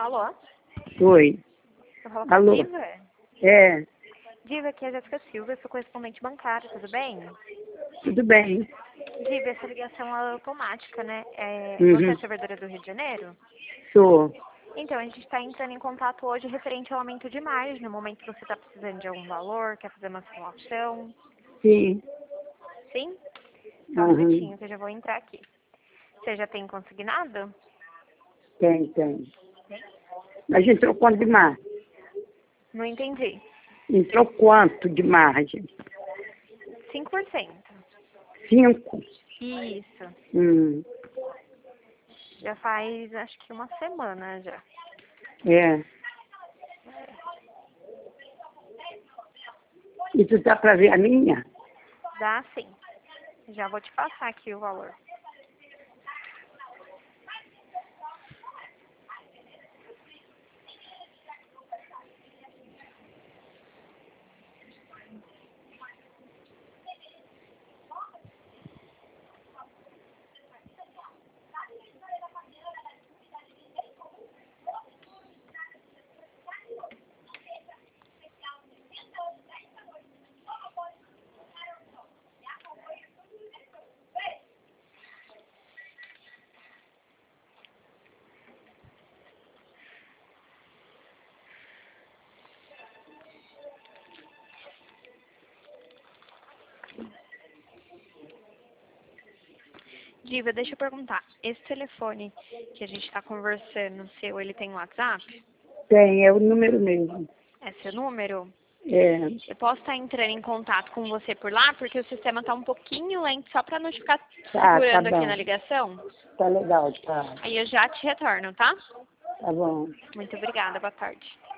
Alô? Oi. Eu falo com a Alô? Diva? É, Diva, aqui é a Jéssica Silva, eu sou correspondente bancária, tudo bem? tudo bem. Diva, essa ligação é automática, né? Você é Uhum. servidora do Rio de Janeiro? Sou. Então, a gente está entrando em contato hoje referente ao aumento de margem, no momento que você está precisando de algum valor, quer fazer uma simulação. Sim. Sim? Só um Uhum. minutinho que eu já vou entrar aqui. Você já tem consignado? Tem. Mas entrou quanto de margem? Não entendi. Entrou quanto de margem? 5%. 5. Isso. Hum. Já faz, acho que uma semana já. É. E tu tá pra ver a minha? Dá sim. Já vou te passar aqui o valor. Diva, deixa eu perguntar. Esse telefone que a gente está conversando, seu, ele tem WhatsApp? Tem, é o número mesmo. É seu número? É. Eu posso estar entrando em contato com você por lá, porque o sistema está um pouquinho lento, só para não ficar Tá segurando aqui bom. na ligação. Tá legal, tá. Aí eu já te retorno, tá? Tá bom. Muito obrigada, boa tarde.